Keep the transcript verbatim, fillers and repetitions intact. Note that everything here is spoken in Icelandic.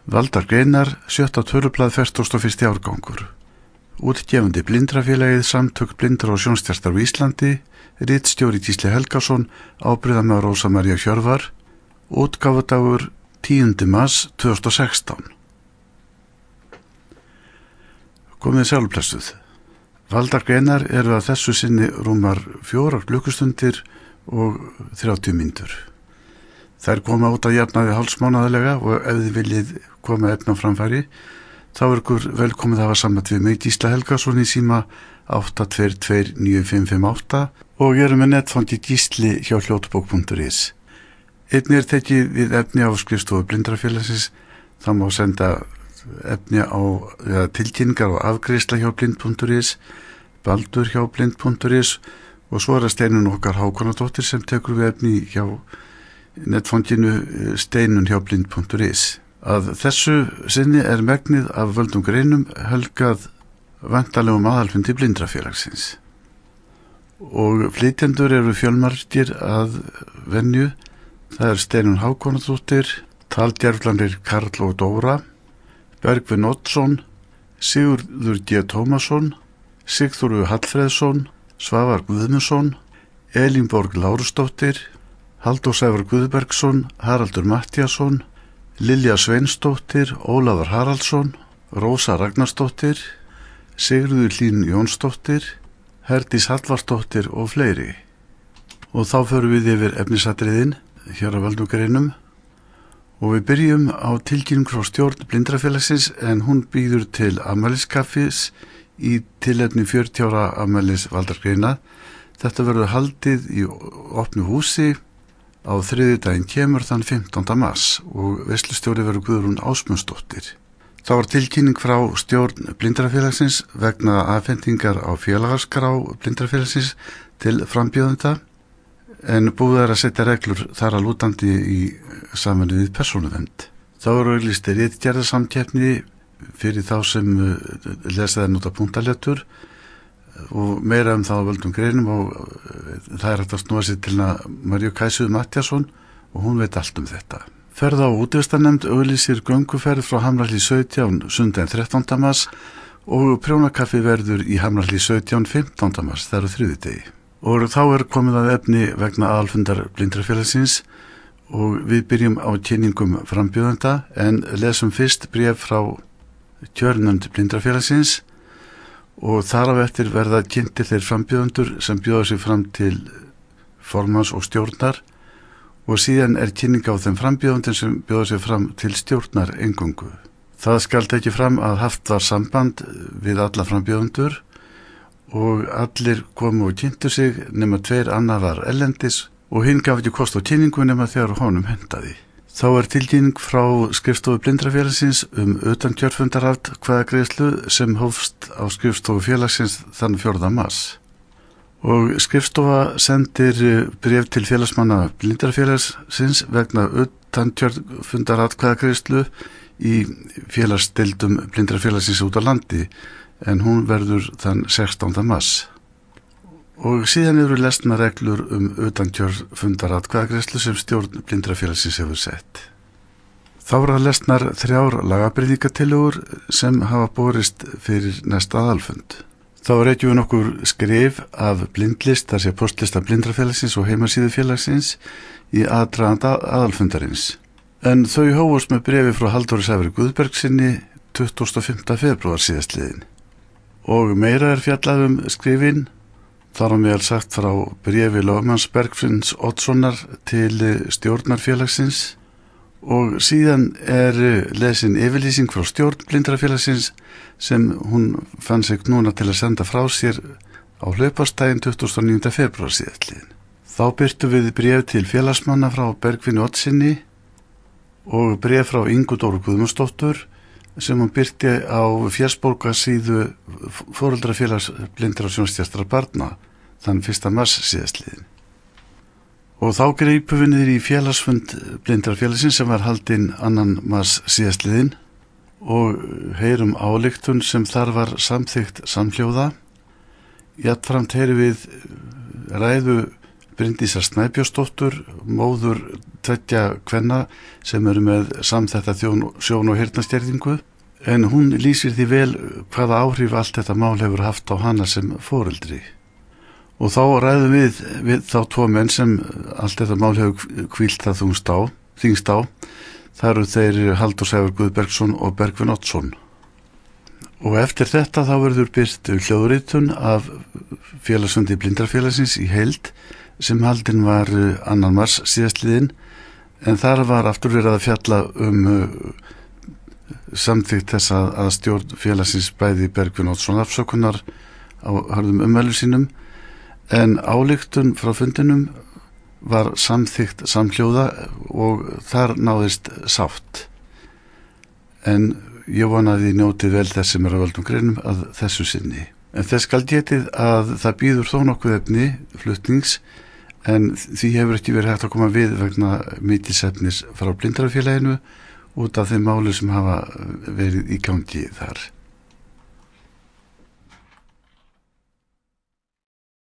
Valdar greinar, sjötta tölublað fertugasta og fyrsti árgangur. Útgefandi Blindrafélagið, Samtök blindra og sjónskertra á Íslandi, ritstjóri Gísli Helgason, ábyrgðarmaður Rósa María Hjörvar, útgáfudagur tíunda mars tvö þúsund og sextán. Komið sjálfblessuð. Valdar greinar eru að þessu sinni rúmar fjórar klukkustundir og þrjátíu mínútur. Þær koma út að jafnaði hálfsmánaðarlega og ef þið viljið koma efna á framfæri, þá er ykkur velkomið að hafa samband við mig Gísla Helgason í síma átta tvö tvö níu fimm fimm átta og erum með netfangi Gísli hjá hljóðbók punktur is. Einnig er tekið við efni á skrifstofu Blindrafélagsins, það má senda efni á ja, tilkynningar og afgreiðsla hjá blind punktur is, Baldur hjá blind punktur is og svo er það Steinun okkar Hákonardóttir sem tekur við efni hjá netfanginu Steinun hjá blind punktur is. Að þessu sinni er megnið af völdum greinum helgað væntanlegum aðalfundi Blindrafélagsins. Og flytjendur eru fjölmargir að venju. Það er Steinun Hákonardóttir, talgerflanir Karl og Dóra, Bergvin Oddsson, Sigurður D. Tómasson, Sigþóru Hallfreðsson, Svavar Guðmundsson, Elínborg Lárusdóttir, Halldór Sævar Guðbergsson, Haraldur Matthíasson, Lilja Sveinsdóttir, Ólafur Haraldsson, Rósa Ragnarsdóttir, Sigríður Hlín Jónsdóttir, Herdís Hallvarsdóttir og fleiri. Og þá förum við yfir efnisatriðin hér á völdugreinum og við byrjum á tilkynningu frá stjórn Blindrafélagsins en hún býður til afmæliskaffis í tilefni fjörutíu ára afmælis Valdargreina. Þetta verður haldið í opnu húsi á þriðjudaginn kemur þann fimmtánda mars og veislustjóri verður Guðrún Ásmundsdóttir. Það var tilkynning frá stjórn Blindrafélagsins vegna afhendingar á félagarskrá Blindrafélagsins til frambjóðenda en búið er að setja reglur þar að lútandi í samvinnu við persónuvernd. Þá eru auglýst ritgerðarsamkeppni fyrir þá sem lesa þeir nota punktaléttur og meira um það á völdum greinum og það er hægt að snúa sér til að Maríu Kæsu Matthíasson og hún veit allt um þetta. Ferða á útvistanemnd auglýsir gönguferð frá Hamrahlíð sautján sundaginn þrettánda mars og prjónakaffi verður í Hamrahlíð sautján fimmtánda mars, það eru þriðjudegi. Og þá er komið að efni vegna aðalfundar Blindrafélagsins og við byrjum á kynningum frambjóðenda en lesum fyrst bréf frá kjörnefnd Blindrafélagsins og þar af eftir verða kynntir þeir frambjóðendur sem bjóða sig fram til formans og stjórnar og síðan er kynning á þeim frambjóðendum sem bjóða sig fram til stjórnar eingöngu. Það skal tekið fram að haft var samband við alla frambjóðendur og allir komu og kynntu sig nema tveir annar var ellendis og hinn gaf ekki kost á kynningu nema þegar honum hentaði. Þá er tilkynning frá skrifstofu Blindrafélagsins um utankjörfundaratkvæðagreiðslu sem hófst á skrifstofu félagsins þann fjórða mars. Og skrifstofa sendir bréf til félagsmanna Blindrafélagsins vegna utankjörfundaratkvæðagreiðslu í félagsdeildum Blindrafélagsins út á landi en hún verður þann sextánda mars. Og síðan eru lesna reglur um utankjörfundaratkvæðagreiðslu sem stjórn Blindrafélagsins hefur sett. Þá eru að lesnar þrjár lagabreytingatillögur sem hafa borist fyrir næsta aðalfund. Þá reykjum við nokkur skrif af blindlist, þar sé postlista Blindrafélagsins og heimasíðu félagsins í aðdraganda aðalfundarins. En þau hófust með bréfi frá Halldóri Sævari Guðbergsinni tuttugasta og fimmta febrúar síðastliðinn. Og meira er fjallað um skrifin, þar á meðal sagt frá bréfi lögmanns Bergvins Oddssonar til stjórnarfélagsins og síðan er lesin yfirlýsing frá stjórn Blindrafélagsins sem hún fann sig núna til að senda frá sér á hlaupastægin tuttugasta og níunda febrúar síðastliðinn. Þá birtum við bréf til félagsmanna frá Bergvini Oddsinni og bréf frá Ingu Dóru Guðmundsdóttur sem hún birti á fjársbókarsíðu Foreldrafélags blindra og sjónskertra barna þann fyrsta mars síðastliðinn. Og þá greipum við niður í félagsfund Blindrafélagsins sem var haldinn annan mars síðastliðinn og heyrum ályktun sem þar var samþykkt samhljóða. Jafnframt heyrum við ræðu Bryndísar Snæbjörnsdóttur, móður tveggja kvenna sem eru með samþætta þjón, sjón- og heyrnarskerðingu, en hún lýsir því vel hvaða áhrif allt þetta mál hefur haft á hana sem foreldri. Og þá ræðum við, við þá tvo menn sem allt þetta mál hefur hvílt það þungst á, þingst á. Það eru þeir Halldór Sævar Guðbergsson og Bergvin Oddsson. Og eftir þetta þá verður birt hljóðritun af félagsfundi Blindrafélagsins í heild sem haldin var annan mars síðastliðinn, en þar var aftur verið að fjalla um samþykkt þess að, að stjórn félagsins bæði Bergvin Oddsson afsökunar á hörðum ummælum sínum, en ályktun frá fundinum var samþykkt samhljóða og þar náðist sátt. En ég vona að þið njótið vel þess sem er á völdum greinum að þessu sinni. En þess skal getið að það býður þó nokkuð efni flutnings, en því hefur ekki verið hægt að koma við vegna mikilsefnis frá Blindrafélaginu út af þeim máli sem hafa verið í gangi þar.